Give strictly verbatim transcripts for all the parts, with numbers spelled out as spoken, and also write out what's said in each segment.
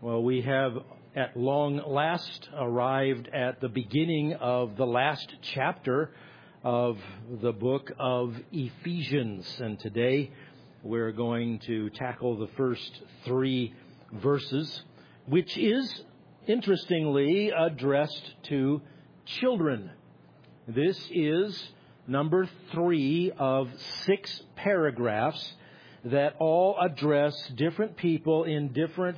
Well, we have at long last arrived at the beginning of the last chapter of the book of Ephesians. And today we're going to tackle the first three verses, which is, interestingly, addressed to children. This is number three of six paragraphs that all address different people in different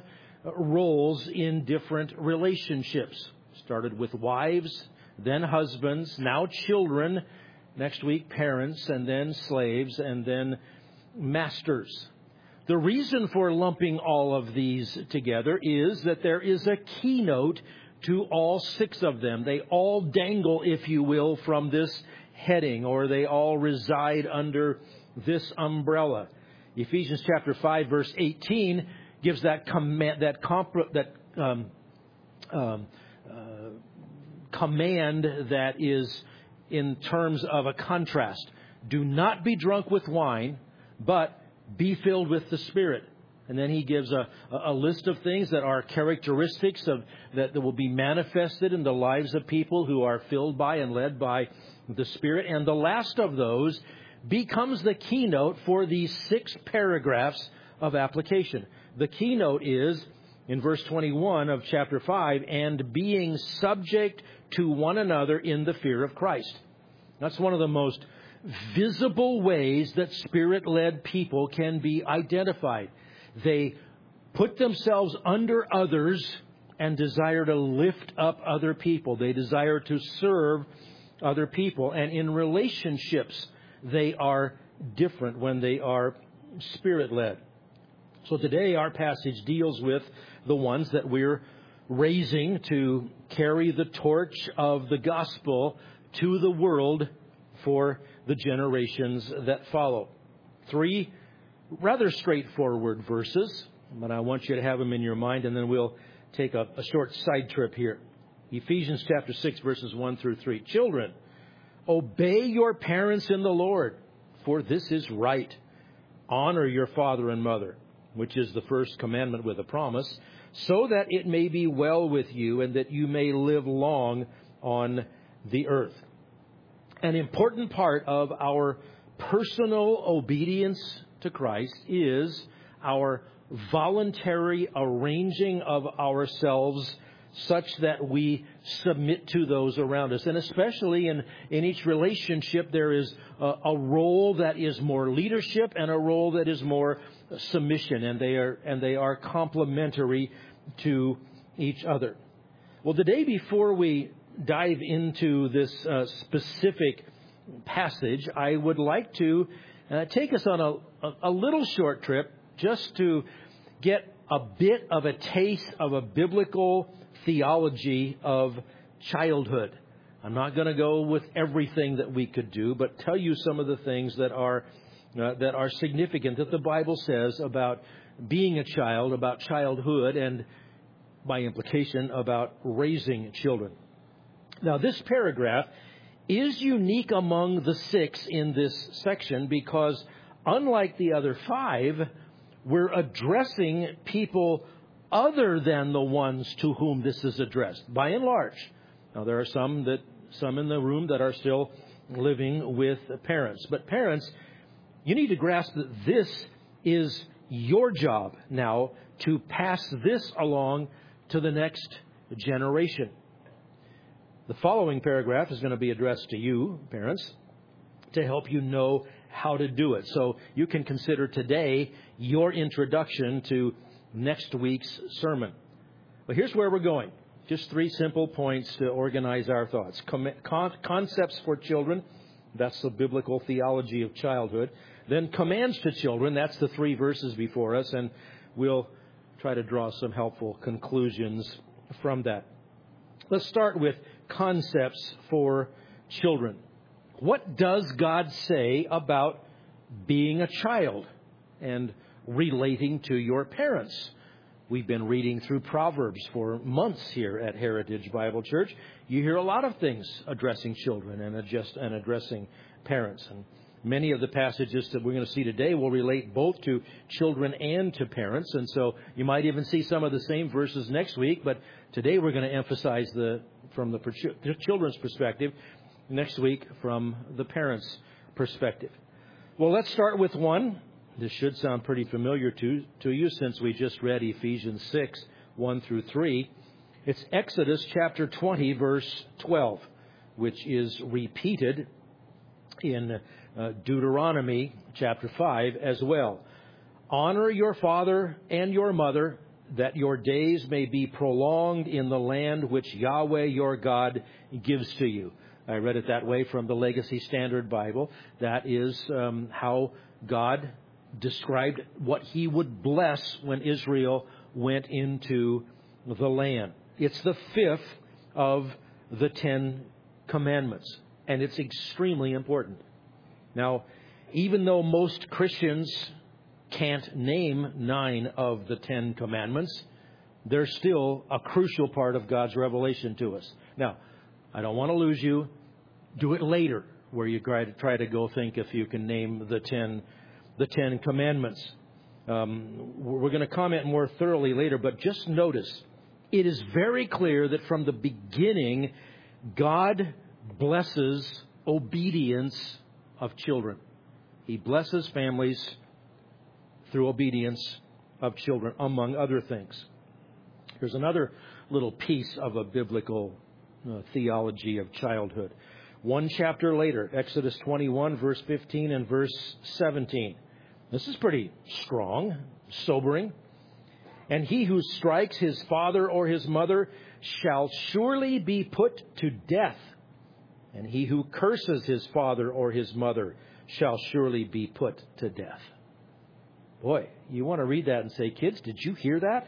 roles in different relationships. Started with wives, then husbands, now children, next week parents, and then slaves, and then masters. The reason for lumping all of these together is that there is a keynote to all six of them. They all dangle, if you will, from this heading, or they all reside under this umbrella. Ephesians chapter five, verse eighteen gives that command, that comp, that um, um, uh, command that is in terms of a contrast. Do not be drunk with wine, but be filled with the Spirit. And then he gives a, a list of things that are characteristics of that, that will be manifested in the lives of people who are filled by and led by the Spirit. And the last of those becomes the keynote for these six paragraphs of application. The keynote is in verse twenty-one of chapter five, and being subject to one another in the fear of Christ. That's one of the most visible ways that Spirit-led people can be identified. They put themselves under others and desire to lift up other people. They desire to serve other people. And in relationships, they are different when they are Spirit-led. So today our passage deals with the ones that we're raising to carry the torch of the gospel to the world for the generations that follow. Three rather straightforward verses, but I want you to have them in your mind, and then we'll take a, a short side trip here. Ephesians chapter six, verses one through three. Children, obey your parents in the Lord, for this is right. Honor your father and mother, which is the first commandment with a promise, so that it may be well with you and that you may live long on the earth. An important part of our personal obedience to Christ is our voluntary arranging of ourselves such that we submit to those around us. And especially in, in each relationship, there is a, a role that is more leadership and a role that is more submission, and they are and they are complementary to each other. Well, today, before we dive into this uh, specific passage, I would like to uh, take us on a, a, a little short trip just to get a bit of a taste of a biblical theology of childhood. I'm not going to go with everything that we could do, but tell you some of the things that are uh, that are significant that the Bible says about being a child, about childhood, and by implication about raising children. Now, this paragraph is unique among the six in this section because, unlike the other five, we're addressing people other than the ones to whom this is addressed, by and large. Now, there are some that some in the room that are still living with parents. But parents, you need to grasp that this is your job now to pass this along to the next generation. The following paragraph is going to be addressed to you, parents, to help you know how to do it. So you can consider today your introduction to next week's sermon. But here's where we're going. Just three simple points to organize our thoughts. Com- con- concepts for children. That's the biblical theology of childhood. Then commands to children. That's the three verses before us. And we'll try to draw some helpful conclusions from that. Let's start with concepts for children. What does God say about being a child and relating to your parents? We've been reading through Proverbs for months here at Heritage Bible Church. You hear a lot of things addressing children and, adjust, and addressing parents. And Many of the passages that we're going to see today will relate both to children and to parents. And so you might even see some of the same verses next week. But today we're going to emphasize the from the children's perspective. Next week from the parents' perspective. Well, let's start with one. This should sound pretty familiar to, to you since we just read Ephesians six, one through three. It's Exodus chapter twenty, verse twelve, which is repeated in uh, Deuteronomy chapter five as well. Honor your father and your mother, that your days may be prolonged in the land which Yahweh your God gives to you. I read it that way from the Legacy Standard Bible. That is um, how God described what he would bless when Israel went into the land. It's the fifth of the Ten Commandments, and it's extremely important. Now, even though most Christians can't name nine of the Ten Commandments, they're still a crucial part of God's revelation to us. Now, I don't want to lose you. Do it later, where you try to, try to go think if you can name the ten, the Ten Commandments. Um, we're going to comment more thoroughly later, but just notice, it is very clear that from the beginning, God blesses obedience of children. He blesses families through obedience of children, among other things. Here's another little piece of a biblical uh, theology of childhood. One chapter later, Exodus twenty-one, verse fifteen and verse seventeen. This is pretty strong, sobering. And he who strikes his father or his mother shall surely be put to death. And he who curses his father or his mother shall surely be put to death. Boy, you want to read that and say, kids, did you hear that?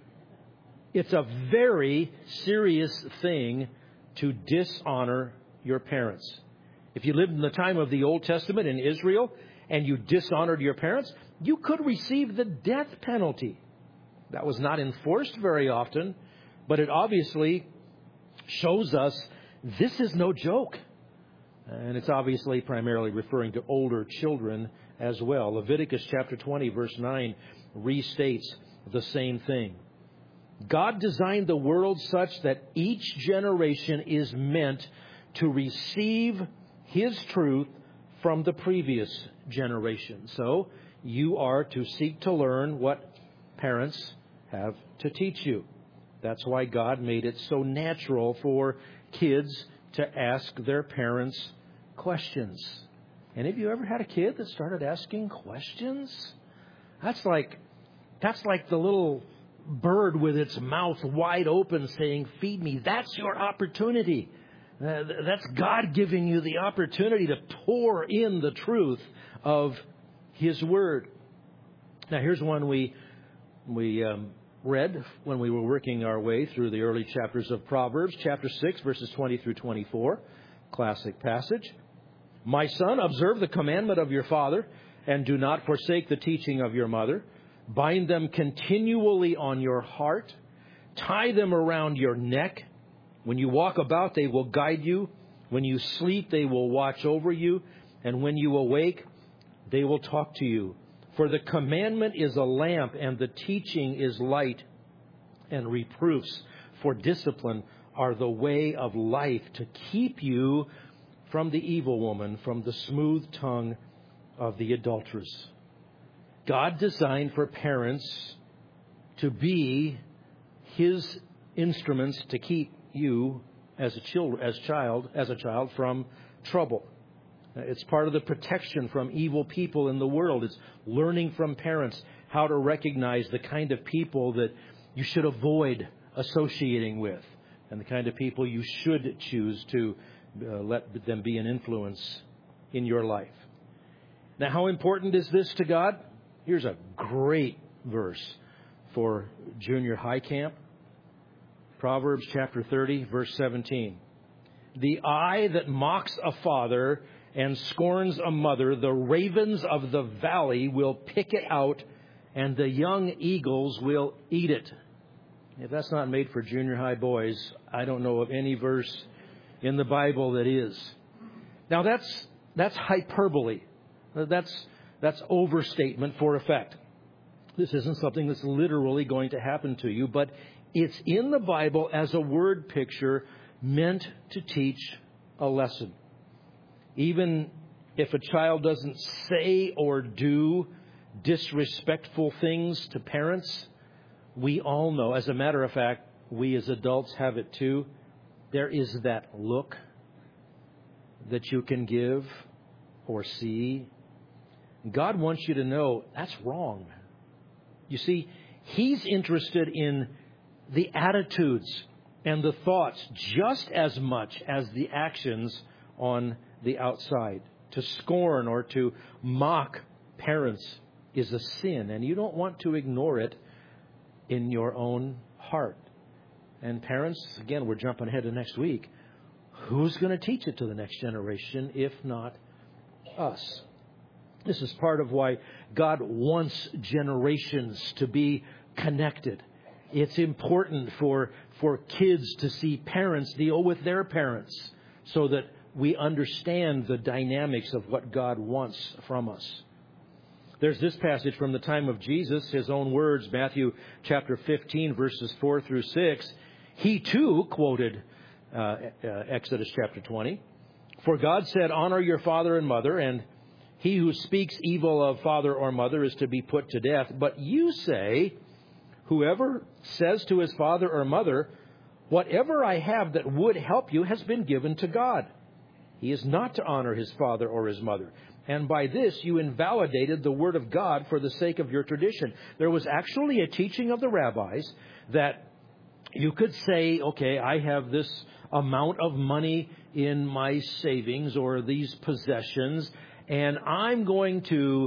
It's a very serious thing to dishonor your parents. If you lived in the time of the Old Testament in Israel and you dishonored your parents, you could receive the death penalty. That was not enforced very often, but it obviously shows us this is no joke. And it's obviously primarily referring to older children as well. Leviticus chapter twenty, verse nine restates the same thing. God designed the world such that each generation is meant to receive His truth from the previous generation. So you are to seek to learn what parents have to teach you. That's why God made it so natural for kids to ask their parents questions. Any of you ever had a kid that started asking questions? That's like that's like the little bird with its mouth wide open saying, "Feed me." That's your opportunity. Uh, that's God giving you the opportunity to pour in the truth of His Word. Now, here's one we we um, read when we were working our way through the early chapters of Proverbs, chapter six, verses twenty through twenty-four. Classic passage. My son, observe the commandment of your father, and do not forsake the teaching of your mother. Bind them continually on your heart. Tie them around your neck. When you walk about, they will guide you. When you sleep, they will watch over you. And when you awake, they will talk to you. For the commandment is a lamp, and the teaching is light, and reproofs for discipline are the way of life, to keep you from the evil woman, from the smooth tongue of the adulteress. God designed for parents to be His instruments to keep you as a child, as child, as a child from trouble. It's part of the protection from evil people in the world. It's learning from parents how to recognize the kind of people that you should avoid associating with, and the kind of people you should choose to uh, let them be an influence in your life. Now, how important is this to God? Here's a great verse for junior high camp. Proverbs chapter thirty, verse seventeen. The eye that mocks a father and scorns a mother, the ravens of the valley will pick it out, and the young eagles will eat it. If that's not made for junior high boys, I don't know of any verse in the Bible that is. Now that's that's hyperbole. That's, that's overstatement for effect. This isn't something that's literally going to happen to you, but it's in the Bible as a word picture meant to teach a lesson. Even if a child doesn't say or do disrespectful things to parents, we all know, as a matter of fact, we as adults have it too. There is that look that you can give or see. God wants you to know that's wrong. You see, He's interested in the attitudes and the thoughts just as much as the actions on the outside. To scorn or to mock parents is a sin, and you don't want to ignore it in your own heart. And parents, again, we're jumping ahead to next week. Who's going to teach it to the next generation if not us? This is part of why God wants generations to be connected. It's important for, for kids to see parents deal with their parents so that we understand the dynamics of what God wants from us. There's this passage from the time of Jesus, His own words, Matthew chapter fifteen, verses four through six. He too quoted uh, uh, Exodus chapter twenty. For God said, honor your father and mother, and he who speaks evil of father or mother is to be put to death. But you say, whoever says to his father or mother, whatever I have that would help you has been given to God. He is not to honor his father or his mother. And by this you invalidated the word of God for the sake of your tradition. There was actually a teaching of the rabbis that you could say, okay, I have this amount of money in my savings or these possessions, and I'm going to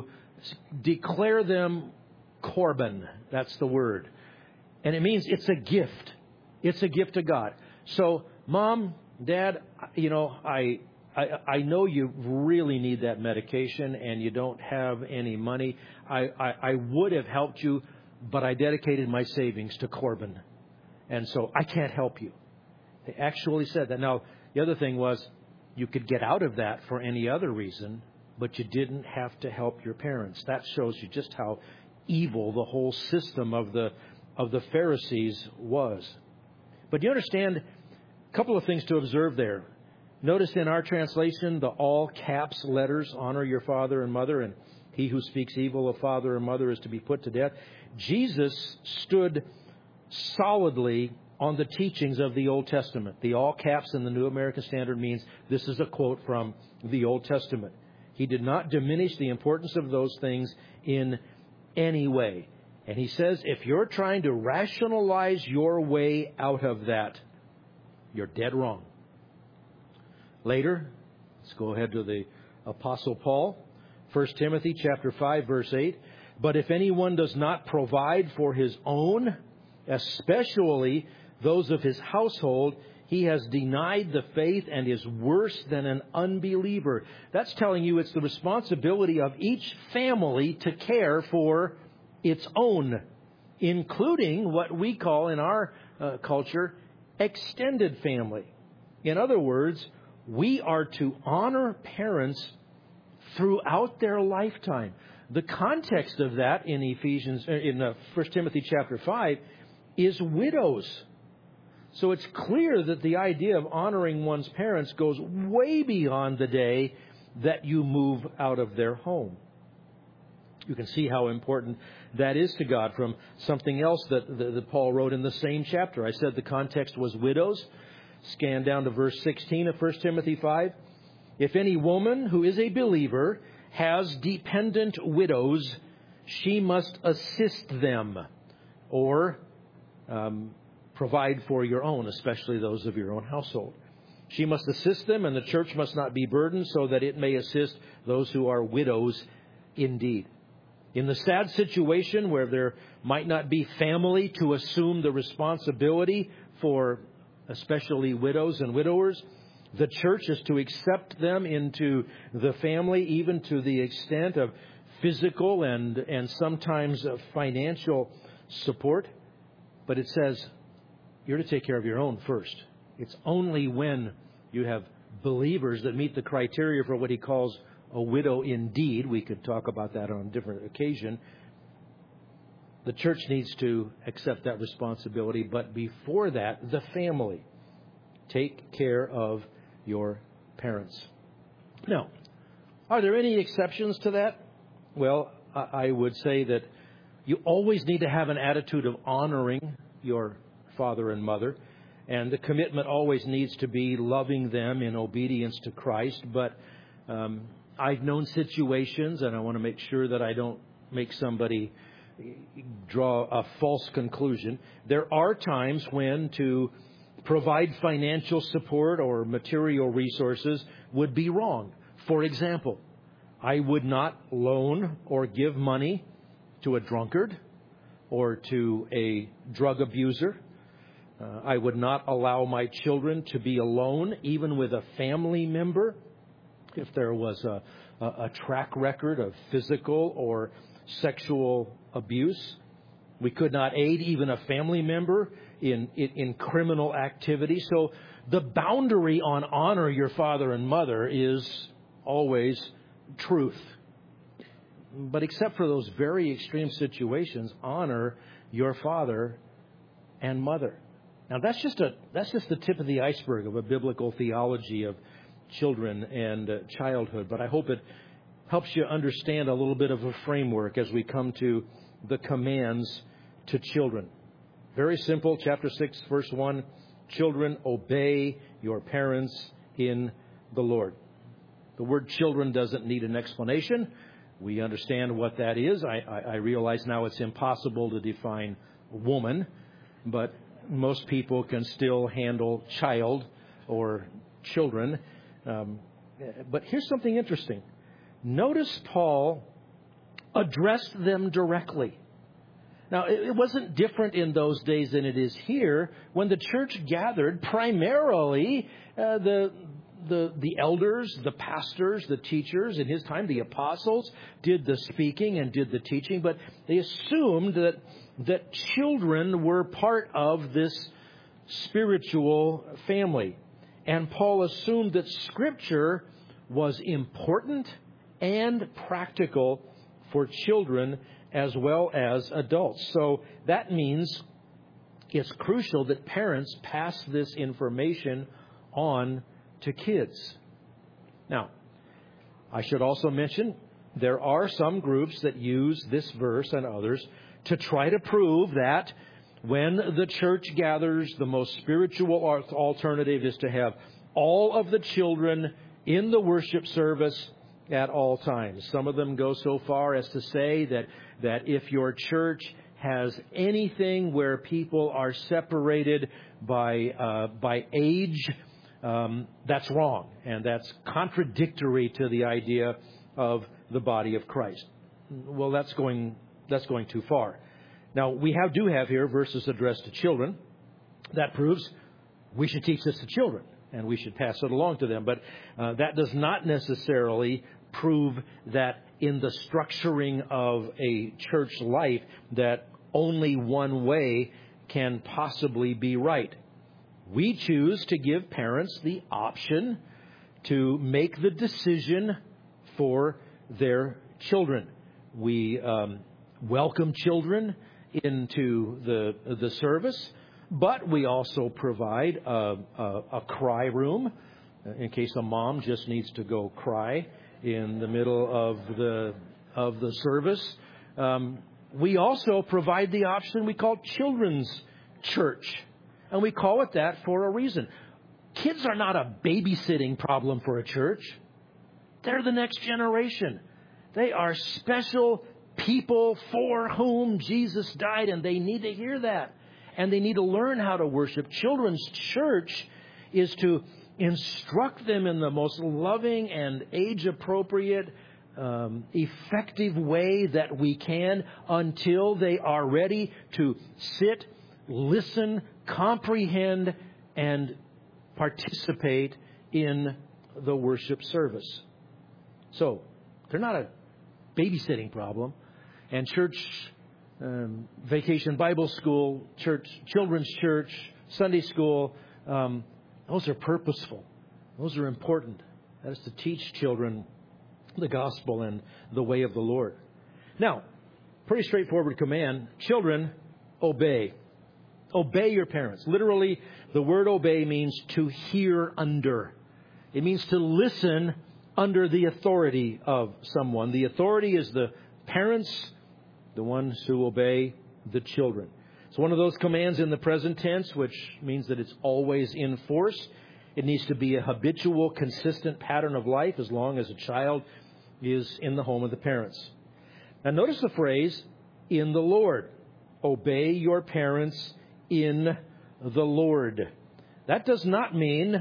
declare them korban. That's the word. And it means it's a gift. It's a gift to God. So, Mom, Dad, you know, I... I, I know you really need that medication and you don't have any money. I, I, I would have helped you, but I dedicated my savings to Korban. And so I can't help you. They actually said that. Now, the other thing was you could get out of that for any other reason, but you didn't have to help your parents. That shows you just how evil the whole system of the, of the Pharisees was. But you understand a couple of things to observe there. Notice in our translation, the all caps letters, honor your father and mother, and he who speaks evil of father or mother is to be put to death. Jesus stood solidly on the teachings of the Old Testament. The all caps in the New American Standard means this is a quote from the Old Testament. He did not diminish the importance of those things in any way. And he says, if you're trying to rationalize your way out of that, you're dead wrong. Later, let's go ahead to the Apostle Paul. First Timothy chapter five, verse eight. But if anyone does not provide for his own, especially those of his household, he has denied the faith and is worse than an unbeliever. That's telling you it's the responsibility of each family to care for its own, including what we call in our uh, culture extended family. In other words, we are to honor parents throughout their lifetime. The context of that in Ephesians, in First Timothy chapter five, is widows. So it's clear that the idea of honoring one's parents goes way beyond the day that you move out of their home. You can see how important that is to God from something else that, that, that Paul wrote in the same chapter. I said the context was widows. Scan down to verse sixteen of First Timothy five. If any woman who is a believer has dependent widows, she must assist them or um, provide for your own, especially those of your own household. She must assist them, and the church must not be burdened, so that it may assist those who are widows indeed. In the sad situation where there might not be family to assume the responsibility for especially widows and widowers, the church is to accept them into the family, even to the extent of physical and, and sometimes of financial support. But it says you're to take care of your own first. It's only when you have believers that meet the criteria for what he calls a widow indeed. We could talk about that on a different occasion. The church needs to accept that responsibility. But before that, the family. Take care of your parents. Now, are there any exceptions to that? Well, I would say that you always need to have an attitude of honoring your father and mother. And the commitment always needs to be loving them in obedience to Christ. But um, I've known situations, and I want to make sure that I don't make somebody draw a false conclusion. There are times when to provide financial support or material resources would be wrong. For example, I would not loan or give money to a drunkard or to a drug abuser. Uh, I would not allow my children to be alone, even with a family member, if there was a, a, a track record of physical or sexual abuse. We could not aid even a family member in, in, in criminal activity. So the boundary on honor your father and mother is always truth. But except for those very extreme situations, honor your father and mother. Now that's just a that's just the tip of the iceberg of a biblical theology of children and uh, childhood. But I hope it helps you understand a little bit of a framework as we come to the commands to children. Very simple, chapter six, verse one. Children, obey your parents in the Lord. The word children doesn't need an explanation. We understand what that is. I, I, I realize now it's impossible to define woman, but most people can still handle child or children. Um, but here's something interesting. Notice Paul addressed them directly. Now, it wasn't different in those days than it is here. When the church gathered, primarily uh, the the the elders, the pastors, the teachers, in his time, the apostles, did the speaking and did the teaching. But they assumed that that children were part of this spiritual family. And Paul assumed that Scripture was important and practical for children as well as adults. So that means it's crucial that parents pass this information on to kids. Now, I should also mention there are some groups that use this verse and others to try to prove that when the church gathers, the most spiritual alternative is to have all of the children in the worship service at all times. Some of them go so far as to say that, that if your church has anything where people are separated by uh, by age, um, that's wrong. And that's contradictory to the idea of the body of Christ. Well, that's going that's going too far. Now, we have do have here verses addressed to children. That proves we should teach this to children, and we should pass it along to them. But uh, that does not necessarily prove that in the structuring of a church life that only one way can possibly be right. We choose to give parents the option to make the decision for their children. We um, welcome children into the the service, but we also provide a, a, a cry room in case a mom just needs to go cry in the middle of the of the service. Um, we also provide the option we call children's church, and we call it that for a reason. Kids are not a babysitting problem for a church. They're the next generation. They are special people for whom Jesus died, and they need to hear that. And they need to learn how to worship. Children's church is to instruct them in the most loving and age-appropriate, um, effective way that we can until they are ready to sit, listen, comprehend, and participate in the worship service. So, they're not a babysitting problem. And church, um, vacation Bible school, church, children's church, Sunday school, um, those are purposeful. Those are important. That is to teach children the gospel and the way of the Lord. Now, pretty straightforward command. Children, obey. Obey your parents. Literally, the word obey means to hear under. It means to listen under the authority of someone. The authority is the parents, the ones who obey the children. It's one of those commands in the present tense, which means that it's always in force. It needs to be a habitual, consistent pattern of life as long as a child is in the home of the parents. Now notice the phrase, in the Lord. Obey your parents in the Lord. That does not mean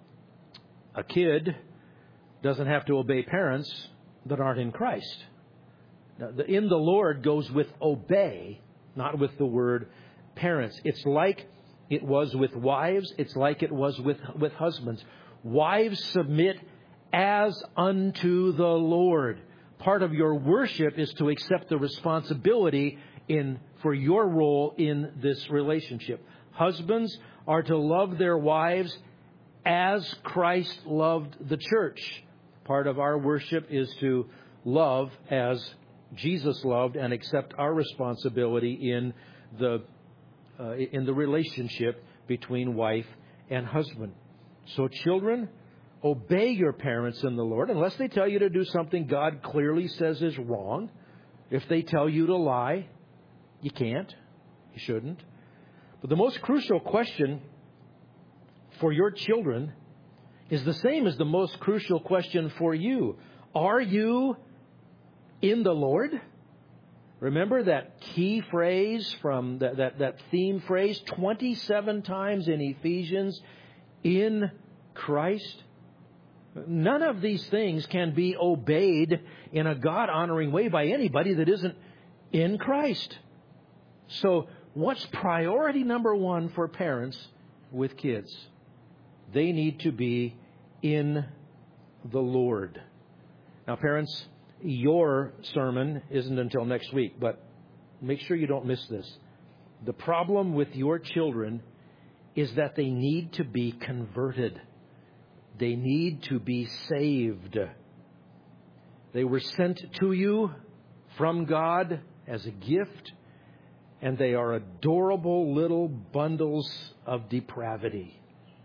a kid doesn't have to obey parents that aren't in Christ. Now, the in the Lord goes with obey, not with the word parents. It's like it was with wives. It's like it was with, with husbands. Wives, submit as unto the Lord. Part of your worship is to accept the responsibility in for your role in this relationship. Husbands are to love their wives as Christ loved the church. Part of our worship is to love as Jesus loved and accept our responsibility in the uh, in the relationship between wife and husband. So children, obey your parents in the Lord unless they tell you to do something God clearly says is wrong. If they tell you to lie, you can't. You shouldn't. But the most crucial question for your children is the same as the most crucial question for you. Are you in the Lord? Remember that key phrase from that, that, that theme phrase twenty-seven times in Ephesians, in Christ? None of these things can be obeyed in a God-honoring way by anybody that isn't in Christ. So what's priority number one for parents with kids? They need to be in the Lord. Now, parents, your sermon isn't until next week, but make sure you don't miss this. The problem with your children is that they need to be converted. They need to be saved. They were sent to you from God as a gift, and they are adorable little bundles of depravity.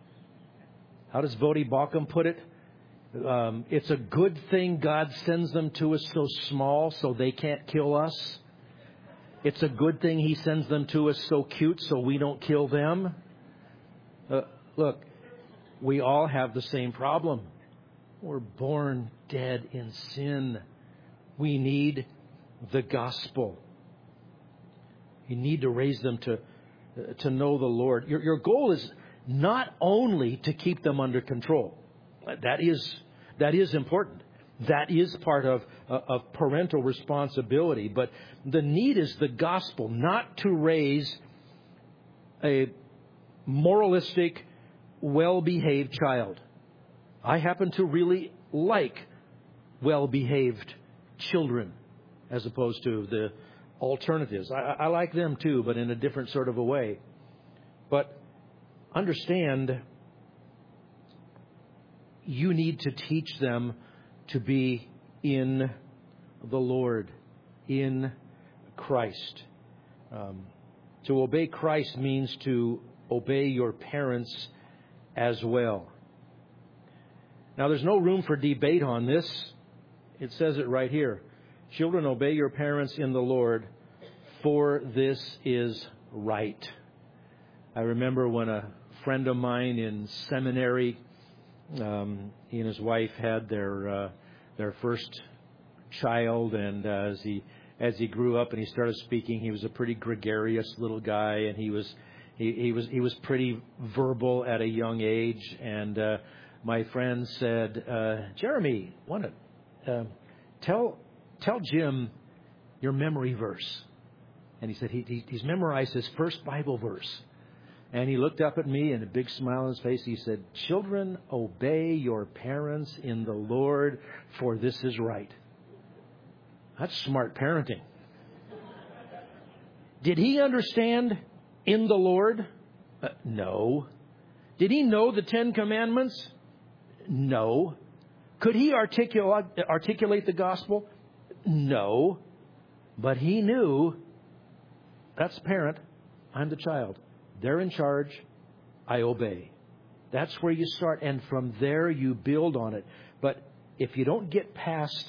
How does Voddie Baucham put it? Um, it's a good thing God sends them to us so small so they can't kill us. It's a good thing He sends them to us so cute so we don't kill them. Uh, look, we all have the same problem. We're born dead in sin. We need the gospel. You need to raise them to uh, to know the Lord. Your, your goal is not only to keep them under control. That is that is important. That is part of uh, of parental responsibility. But the need is the gospel, not to raise a moralistic, well-behaved child. I happen to really like well-behaved children as opposed to the alternatives. I, I like them too, but in a different sort of a way. But understand, you need to teach them to be in the Lord, in Christ. Um, to obey Christ means to obey your parents as well. Now, there's no room for debate on this. It says it right here. Children, obey your parents in the Lord, for this is right. I remember when a friend of mine in seminary, um, he and his wife had their uh, their first child, and uh, as he as he grew up and he started speaking, he was a pretty gregarious little guy, and he was he, he was he was pretty verbal at a young age. And uh, my friend said, uh, "Jeremy, want to uh, tell tell Jim your memory verse?" And he said he, he he's memorized his first Bible verse. And he looked up at me and a big smile on his face. He said, "Children, obey your parents in the Lord, for this is right." That's smart parenting. Did he understand in the Lord? Uh, no. Did he know the Ten Commandments? No. Could he articulate, articulate the gospel? No. But he knew, that's the parent, I'm the child. They're in charge, I obey. That's where you start, and from there you build on it. But if you don't get past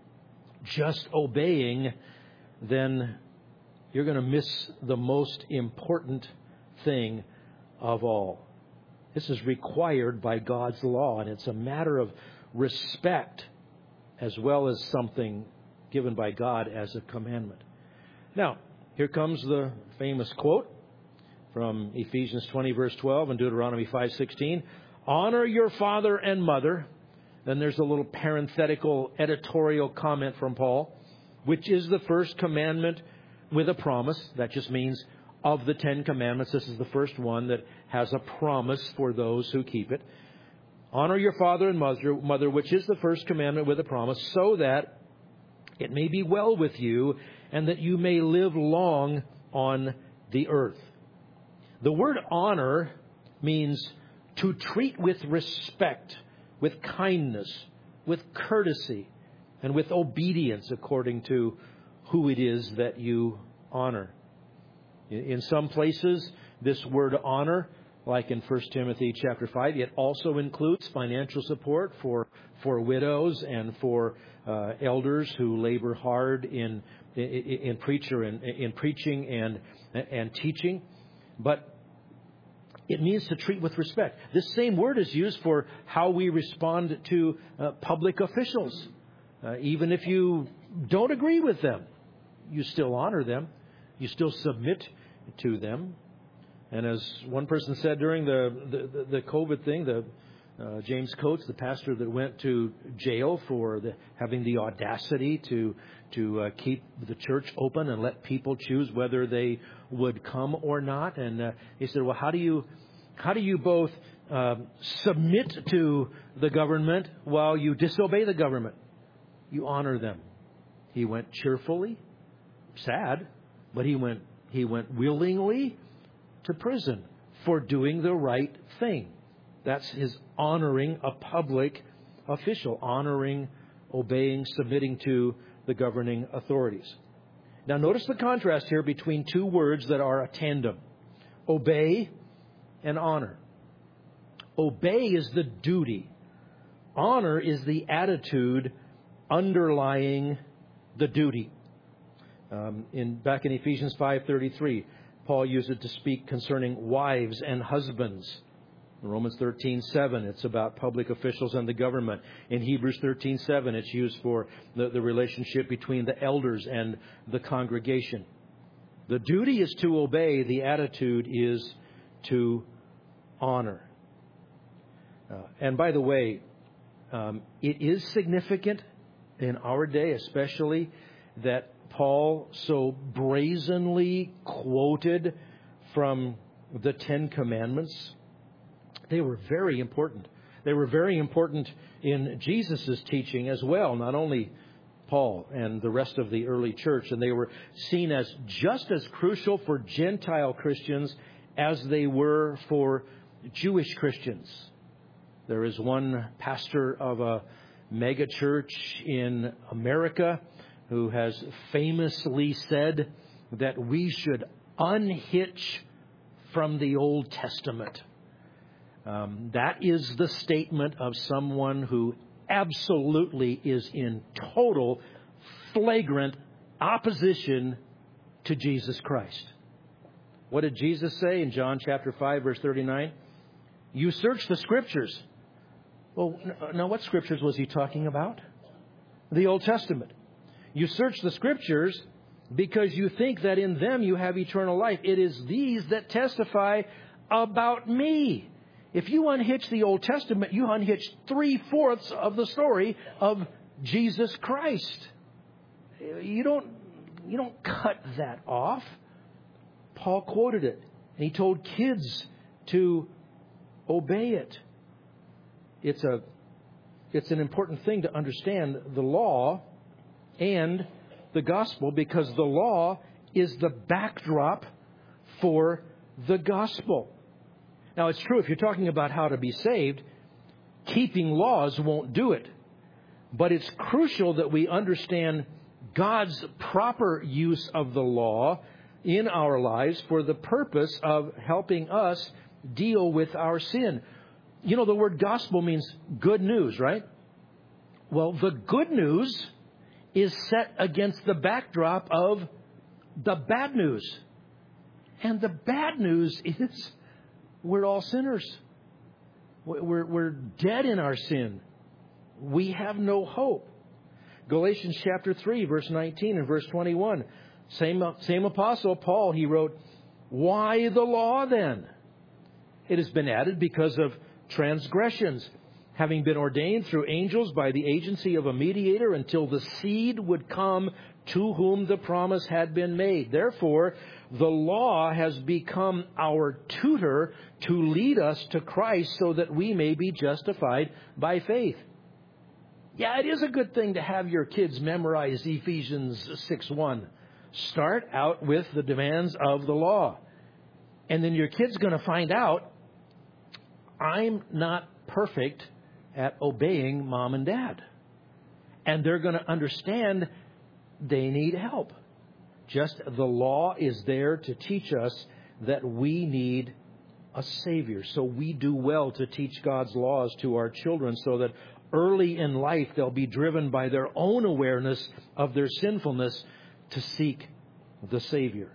just obeying, then you're going to miss the most important thing of all. This is required by God's law, and it's a matter of respect as well as something given by God as a commandment. Now, here comes the famous quote from Ephesians twenty, verse twelve, and Deuteronomy five sixteen. Honor your father and mother. Then there's a little parenthetical editorial comment from Paul, which is the first commandment with a promise. That just means of the Ten Commandments, this is the first one that has a promise for those who keep it. Honor your father and mother, mother, which is the first commandment with a promise, so that it may be well with you and that you may live long on the earth. The word honor means to treat with respect, with kindness, with courtesy, and with obedience according to who it is that you honor. In some places, this word honor, like in First Timothy chapter five, it also includes financial support for for widows and for uh, elders who labor hard in in, in preacher in, in preaching and and teaching. But it means to treat with respect. This same word is used for how we respond to uh, public officials. Uh, even if you don't agree with them, you still honor them. You still submit to them. And as one person said during the, the, the COVID thing, the uh, James Coates, the pastor that went to jail for the, having the audacity to to uh, keep the church open and let people choose whether they would come or not. And uh, he said, well, how do you how do you both uh, submit to the government while you disobey the government? You honor them. He went cheerfully, sad, but he went he went willingly to prison for doing the right thing. That's his honoring a public official, honoring, obeying, submitting to the governing authorities. Now notice the contrast here between two words that are a tandem. Obey and honor. Obey is the duty. Honor is the attitude underlying the duty. Um, in back in Ephesians five thirty-three, Paul used it to speak concerning wives and husbands. In Romans thirteen seven, it's about public officials and the government. In Hebrews thirteen seven, it's used for the, the relationship between the elders and the congregation. The duty is to obey. The attitude is to honor. Uh, and by the way, um, it is significant in our day, especially, that Paul so brazenly quoted from the Ten Commandments. They were very important. They were very important in Jesus' teaching as well, not only Paul and the rest of the early church. And they were seen as just as crucial for Gentile Christians as they were for Jewish Christians. There is one pastor of a mega church in America who has famously said that we should unhitch from the Old Testament. Um, that is the statement of someone who absolutely is in total, flagrant opposition to Jesus Christ. What did Jesus say in John chapter five, verse thirty-nine? You search the Scriptures. Well, now what Scriptures was he talking about? The Old Testament. You search the Scriptures because you think that in them you have eternal life. It is these that testify about me. If you unhitch the Old Testament, you unhitch three-fourths of the story of Jesus Christ. You don't, you don't cut that off. Paul quoted it, and he told kids to obey it. It's a, it's an important thing to understand the law and the gospel, because the law is the backdrop for the gospel. Now, it's true, if you're talking about how to be saved, keeping laws won't do it. But it's crucial that we understand God's proper use of the law in our lives for the purpose of helping us deal with our sin. You know, the word gospel means good news, right? Well, the good news is set against the backdrop of the bad news. And the bad news is we're all sinners. We're, we're dead in our sin. We have no hope. Galatians chapter three, verse nineteen and verse twenty-one. Same, same apostle, Paul, he wrote, "Why the law then? It has been added because of transgressions, having been ordained through angels by the agency of a mediator until the seed would come to whom the promise had been made. Therefore, the law has become our tutor to lead us to Christ so that we may be justified by faith." Yeah, it is a good thing to have your kids memorize Ephesians six one. Start out with the demands of the law. And then your kid's going to find out, I'm not perfect at obeying mom and dad. And they're going to understand they need help. Just the law is there to teach us that we need a Savior. So we do well to teach God's laws to our children so that early in life they'll be driven by their own awareness of their sinfulness to seek the Savior.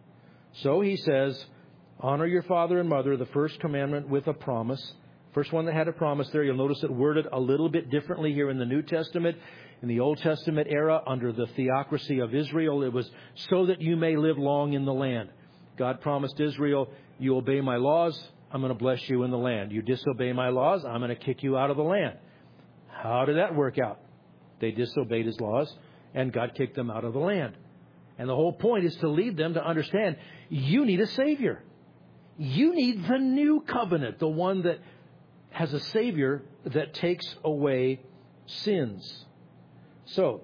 So he says, honor your father and mother, the first commandment with a promise. First one that had a promise there. You'll notice it worded a little bit differently here in the New Testament. In the Old Testament era, under the theocracy of Israel, it was so that you may live long in the land. God promised Israel, you obey my laws, I'm going to bless you in the land. You disobey my laws, I'm going to kick you out of the land. How did that work out? They disobeyed his laws, and God kicked them out of the land. And the whole point is to lead them to understand, you need a Savior. You need the new covenant, the one that has a Savior that takes away sins. So,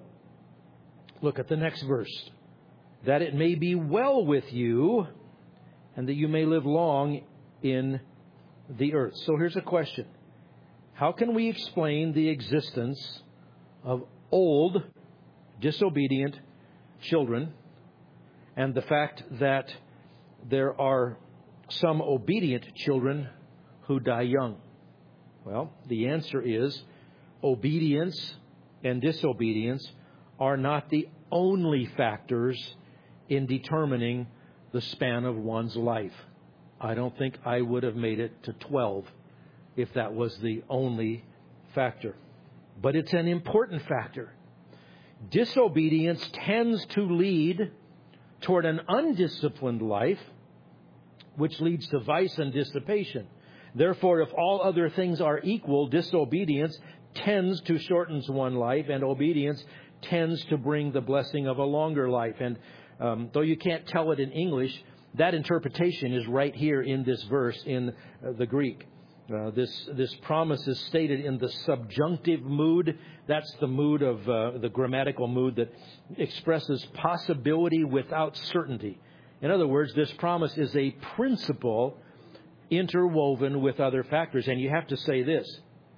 look at the next verse. That it may be well with you, and that you may live long in the earth. So here's a question. How can we explain the existence of old, disobedient children and the fact that there are some obedient children who die young? Well, the answer is obedience and disobedience are not the only factors in determining the span of one's life. I don't think I would have made it to twelve if that was the only factor. But it's an important factor. Disobedience tends to lead toward an undisciplined life, which leads to vice and dissipation. Therefore, if all other things are equal, disobedience tends to shorten one's life, and obedience tends to bring the blessing of a longer life. And um, though you can't tell it in English, that interpretation is right here in this verse in uh, the Greek. Uh, this this promise is stated in the subjunctive mood. That's the mood of uh, the grammatical mood that expresses possibility without certainty. In other words, this promise is a principle interwoven with other factors. And you have to say this.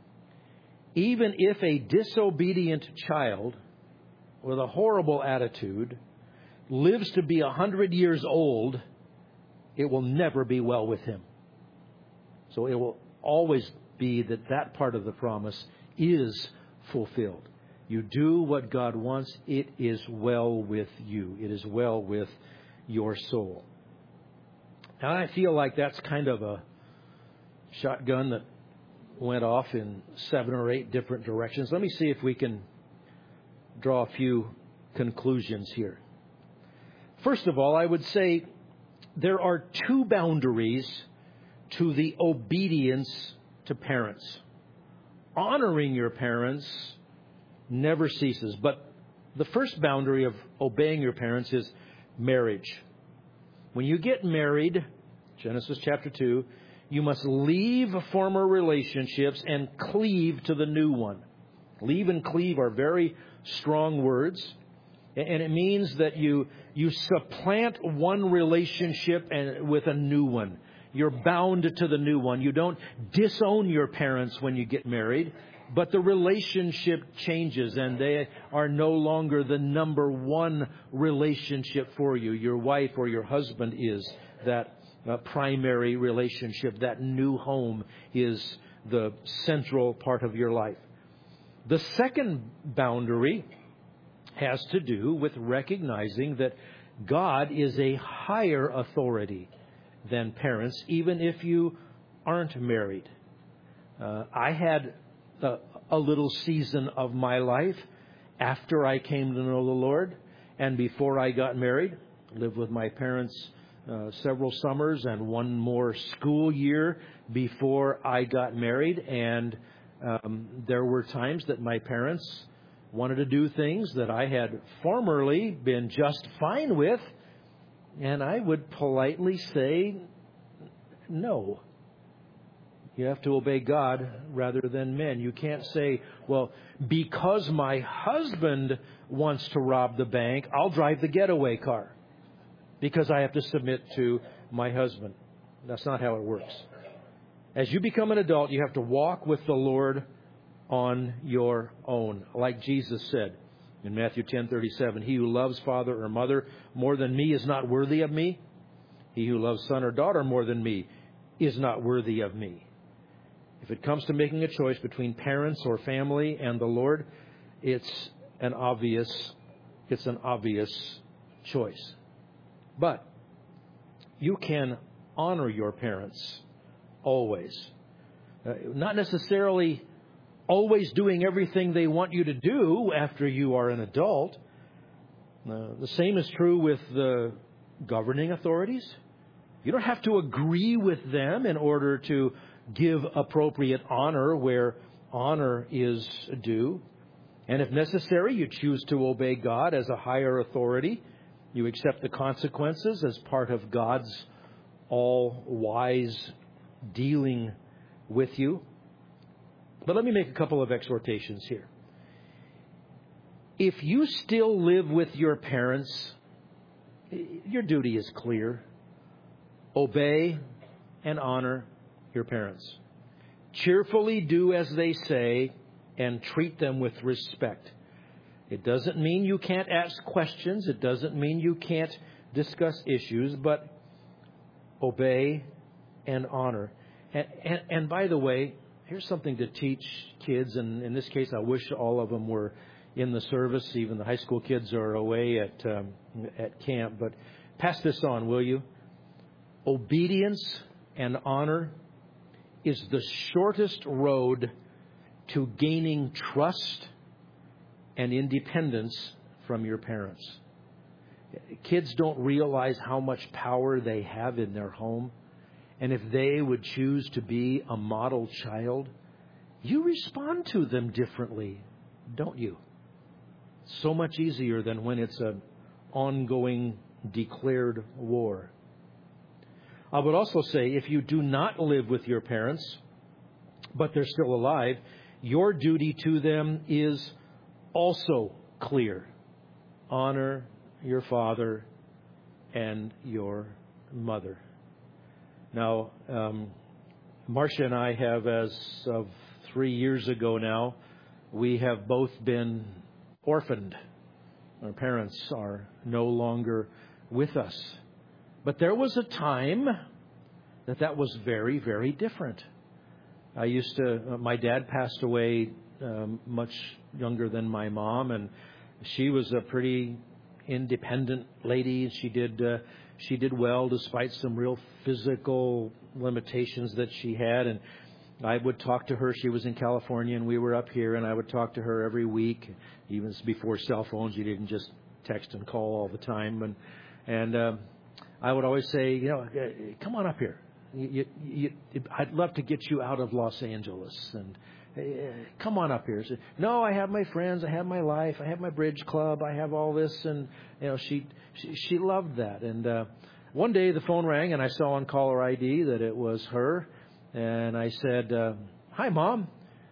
Even if a disobedient child with a horrible attitude lives to be a hundred years old, it will never be well with him. So it will always be that that part of the promise is fulfilled. You do what God wants, it is well with you. It is well with your soul. Now, I feel like that's kind of a shotgun that went off in seven or eight different directions. Let me see if we can draw a few conclusions here. First of all, I would say there are two boundaries to the obedience to parents. Honoring your parents never ceases. But the first boundary of obeying your parents is marriage. When you get married, Genesis chapter two, you must leave former relationships and cleave to the new one. Leave and cleave are very strong words. And it means that you you supplant one relationship and with a new one. You're bound to the new one. You don't disown your parents when you get married. but the relationship changes and they are no longer the number one relationship for you. Your wife or your husband is that uh, primary relationship. That new home is the central part of your life. The second boundary has to do with recognizing that God is a higher authority than parents, even if you aren't married. Uh, I had a, a little season of my life after I came to know the Lord and before I got married. I lived with my parents uh, several summers and one more school year before I got married. And um, there were times that my parents wanted to do things that I had formerly been just fine with, and I would politely say no. You have to obey God rather than men. You can't say, well, because my husband wants to rob the bank, I'll drive the getaway car because I have to submit to my husband. That's not how it works. As you become an adult, you have to walk with the Lord on your own. Like Jesus said in Matthew ten thirty-seven, he who loves father or mother more than me is not worthy of me. He who loves son or daughter more than me is not worthy of me. If it comes to making a choice between parents or family and the Lord, it's an obvious, it's an obvious choice. But you can honor your parents always. Uh, not necessarily always doing everything they want you to do after you are an adult. Uh, the same is true with the governing authorities. You don't have to agree with them in order to give appropriate honor where honor is due. And if necessary, you choose to obey God as a higher authority. You accept the consequences as part of God's all-wise dealing with you. But let me make a couple of exhortations here. If you still live with your parents, your duty is clear. Obey and honor your parents. Cheerfully do as they say and treat them with respect. It doesn't mean you can't ask questions. It doesn't mean you can't discuss issues, but obey and honor. And, and, and by the way, here's something to teach kids, and in this case, I wish all of them were in the service. Even the high school kids are away at um, at camp. But pass this on, will you? Obedience and honor is the shortest road to gaining trust and independence from your parents. Kids don't realize how much power they have in their home. And if they would choose to be a model child, you respond to them differently, don't you? So much easier than when it's an ongoing declared war. I would also say if you do not live with your parents, but they're still alive, your duty to them is also clear. Honor your father and your mother. Now, um, Marcia and I have, as of three years ago now, we have both been orphaned. Our parents are no longer with us. But there was a time that that was very, very different. I used to, uh, my dad passed away um, much younger than my mom, and she was a pretty independent lady. She did uh, she did well despite some real physical limitations that she had. And I would talk to her. She was in California, and we were up here, and I would talk to her every week. Even before cell phones, you didn't just text and call all the time. And and um, I would always say, you know, come on up here. You, you, you, I'd love to get you out of Los Angeles, and uh, come on up here. So, no, I have my friends, I have my life, I have my bridge club, I have all this, and you know, she she, she loved that. And uh, one day the phone rang, and I saw on caller I D that it was her, and I said, uh, "Hi, Mom."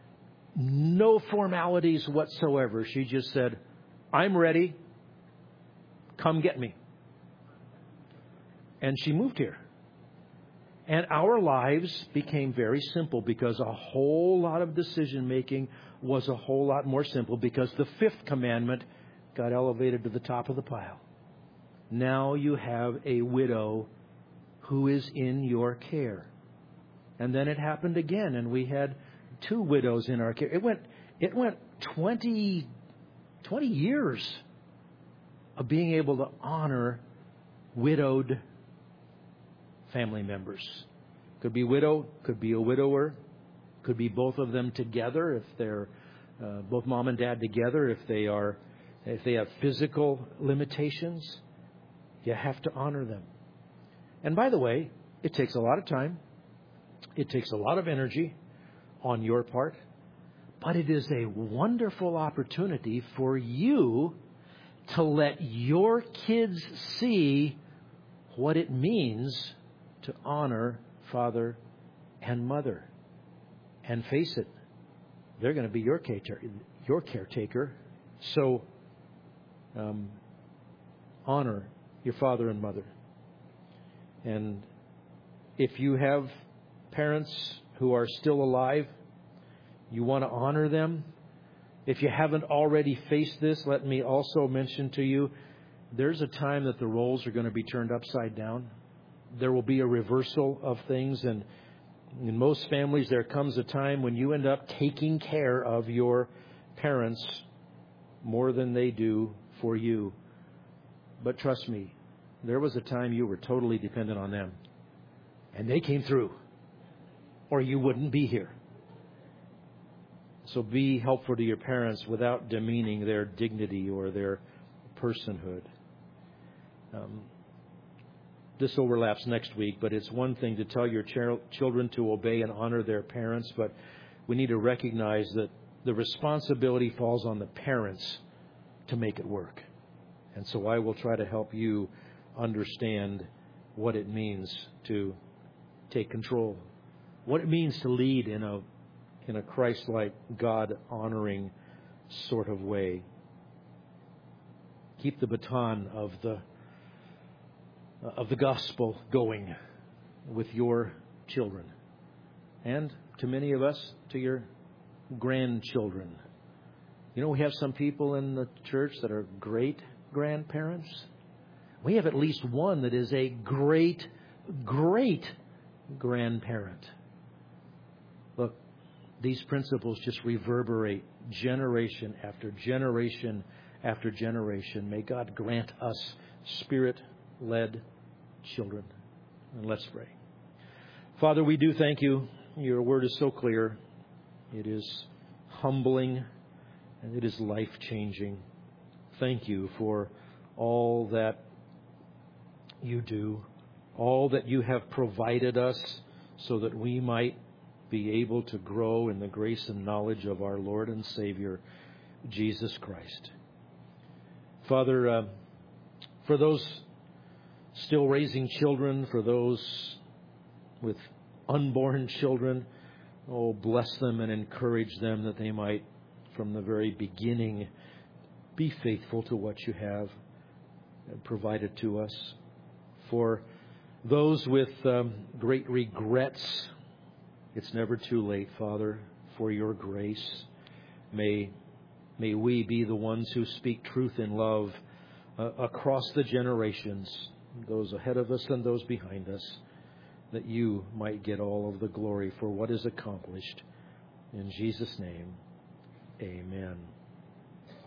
No formalities whatsoever. She just said, "I'm ready. Come get me." And she moved here. And our lives became very simple because a whole lot of decision making was a whole lot more simple because the fifth commandment got elevated to the top of the pile. Now you have a widow who is in your care. And then it happened again, and we had two widows in our care. It went it went twenty, twenty years of being able to honor widowed family members. Could be widow, could be a widower, could be both of them together if they're uh, both mom and dad together. If they are, if they have physical limitations, you have to honor them. And by the way, it takes a lot of time. It takes a lot of energy on your part, but it is a wonderful opportunity for you to let your kids see what it means to honor father and mother. And face it, they're going to be your caretaker. Your caretaker. So um, honor your father and mother. And if you have parents who are still alive, you want to honor them. If you haven't already faced this, let me also mention to you, there's a time that the roles are going to be turned upside down. There will be a reversal of things, and in most families there comes a time when you end up taking care of your parents more than they do for you. But trust me, there was a time you were totally dependent on them, and they came through, or you wouldn't be here. So be helpful to your parents without demeaning their dignity or their personhood. Um, this overlaps next week, but it's one thing to tell your ch- children to obey and honor their parents, but we need to recognize that the responsibility falls on the parents to make it work. And so I will try to help you understand what it means to take control, what it means to lead in a in a Christ-like, God-honoring sort of way. Keep the baton of the of the gospel going with your children, and to many of us, to your grandchildren. You know, we have some people in the church that are great grandparents. We have at least one that is a great, great grandparent. Look, these principles just reverberate generation after generation after generation. May God grant us Spirit-led children. And let's pray. Father, we do thank you. Your word is so clear. It is humbling and it is life-changing. Thank you for all that you do, all that you have provided us so that we might be able to grow in the grace and knowledge of our Lord and Savior, Jesus Christ. Father, uh, for those still raising children, for those with unborn children, oh, bless them and encourage them that they might, from the very beginning, be faithful to what you have provided to us. For those with um, great regrets, it's never too late, Father, for your grace. May, may we be the ones who speak truth in love uh, across the generations, those ahead of us and those behind us, that you might get all of the glory for what is accomplished. In Jesus' name, amen.